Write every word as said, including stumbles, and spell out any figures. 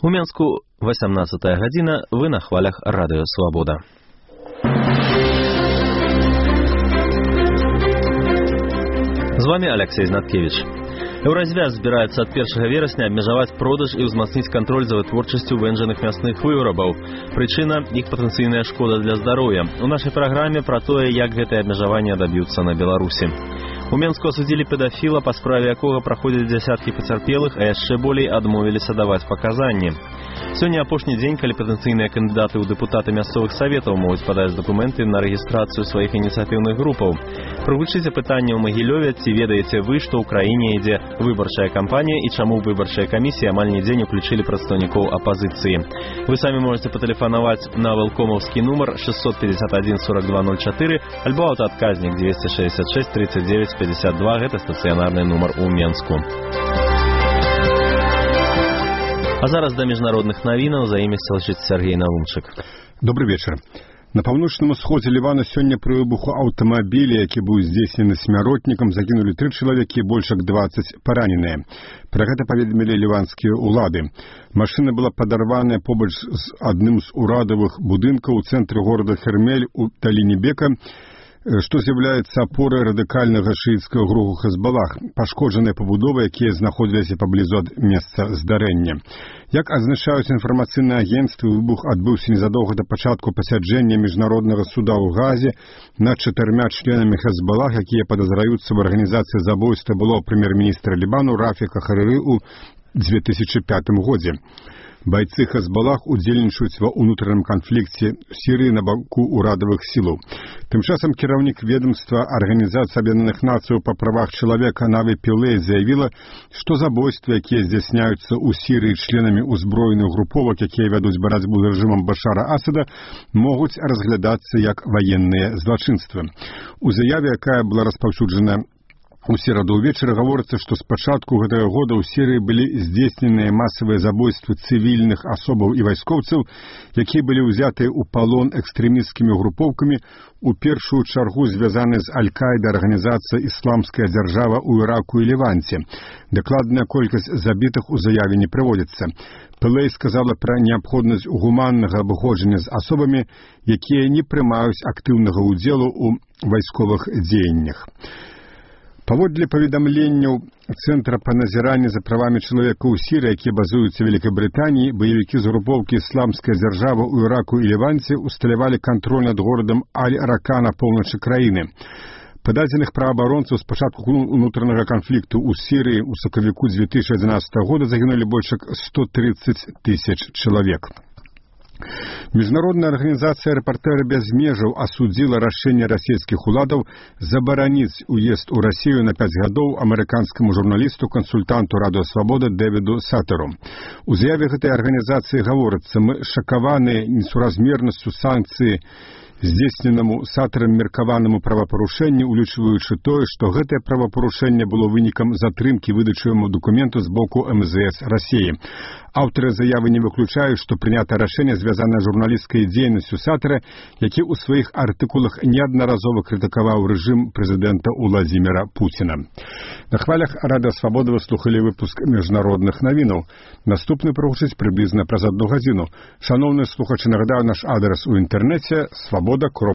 У Менску восемнадцатая гадзіна, вы на хвалях радыё Свабода. З вами Алексей Знаткевич. Еўразвяз збіраецца ад першага верасня абмежаваць продаж і ўзмацніць кантроль за вытворчасцю вэнджаных мясных вырабаў. Прычына – іх патэнцыйная шкода для здароўя. У нашай праграме пра тое, як гэтае абмежаванне даб'юцца на Беларусі. У Менску асудзілі педафіла, па справе якога праходзяць дзясяткі пацярпелых, а яшчэ болей адмовіліся даваць паказанні. Сёння апошні дзень, калі патэнцыйныя кандыдаты ў дэпутаты мясцовых саветаў могуць падаць дакументы на рэгістрацыю сваіх ініцыятыўных групаў. Прагучыце пытанне ў Магілёве, ці ведаеце вы, што ў краіне ідзе выбарчая кампанія і чаму выбарчая камісія амаль нідзе не ўключылі прадстаўнікоў апазіцыі. Вы самі можете патэлефанаваць на вэлкомаўскі нумар шестьсот пятьдесят один сорок два ноль четыре альбо аўтаадказнік двести шестьдесят шесть тридцать девять пятьдесят два, гэта стацыянарны нумар у Менску. А зараз да міжнародных навінаў, за імі сцелчыць Сергей Наумчык. Добрый вечер. На паўночным усходзе Лівана сёння пры выбуху аўтамабіля, які быў здзейснены смяротнікам, загінулі тры чалавекі, больш як дваццаць параненыя. Пра гэта паведамілі ліванскія ўлады. Машына была падарваная побач з адным з урадавых будынкаў у цэнтры горада Хермель у даліне Бека, што з'яўляецца апорай радыкальнага шыіцкага руху Хезбалах, пашкоджаныя пабудовы, якія знаходзіліся паблізу ад месца здарэння. Як адзначаюць інфармацыйныя агенцтвы, выбух адбыўся незадоўга да пачатку пасяджэння міжнароднага суда ў Газе над чатырма членамі Хезбалах, якія падазраюцца ў арганізацыі забойства былога прэм'ер-міністра Лібану Рафіка Харыры ў две тысячы пятым годзе. Байцы Хезбалах удзельнічаюць ва ўнутраным канфлікце ў Сірыі на баку ўрадавых сілаў. Тым часам кіраўнік ведомства Арганізацыі Аб'яднаных Нацыяў па правах чалавека Наві Пілей заявіла, што забойствы, якія здзяйсняюцца ў Сірыі членамі ўзброеных груповак, якія вядуць барацьбу з рэжымам Башара Асада, могуць разглядацца як ваенныя злачынствы. У заяве, якая была распаўсюджана у сераду ўвечары, гаворыцца, што з пачатку гэтага года ў Сірыі былі здзейсненыя масавыя забойствы цывільных асобаў і вайскоўцаў, якія былі ўзятыя ў палон экстрэмісцкімі групоўкамі, у першую чаргу звязаны з Аль-Каідай арганізацыя «Ісламская дзяржава» ў Іраку і Леванце. Дакладная колькасць забітых у заяве не прыводзіцца. Пілей сказала пра неабходнасць гуманнага абыходжання з асобамі, якія не прымаюць актыўнага ўдзелу ў вайсковых дзеяннях. Паводле паведамленняў Цэнтра па назіранні за правамі чалавека ў Сірыі, якія базуюцца ў Вялікай Брытаніі, баевікі з групоўкі «Ісламская дзяржава» ў Іраку і Леванце усталявалі кантроль над горадам Аль-Рака на поўначы краіны. Па дадзеных праваабаронцаў, з пачатку унутранага канфлікту ў Сірыі ў сакавіку две тысячи одиннадцатого года загінулі больш як сто тридцать тысяч чалавек. Міжнародная арганізацыя «Рэпартэры без межаў» асудзіла рашэнне расійскіх уладаў забараніць уезд у Расію на пяць гадоў амерыканскаму журналісту, кансультанту радыё Свабода Дэвіду Сатару. У заяве гэтай арганізацыі гаворыцца: «Мы шакаваныя несуразмернасцю санкцыі здзейсненаму Сатарам меркаванаму правапарушэнню, улічваючы тое, што гэтае правапарушэнне было вынікам затрымкі выдачы яму дакументу з боку эм зэ эс Расіі. Аўтары заявы не выключаюць, што прынятае рашэнне звязанае з журналісцкай дзейнасцю Сатара, які ў сваіх артыкулах неаднаразова крытыкаваў рэжым прэзідэнта Уладзіміра Пуціна. На хвалях радыё Свабода вы слухалі выпуск міжнародных навінаў. Наступны прагучыць прыблізна праз адну гадзіну. Шаноўныя слухачы, нагадаю наш адрас у інтэрнэце свабода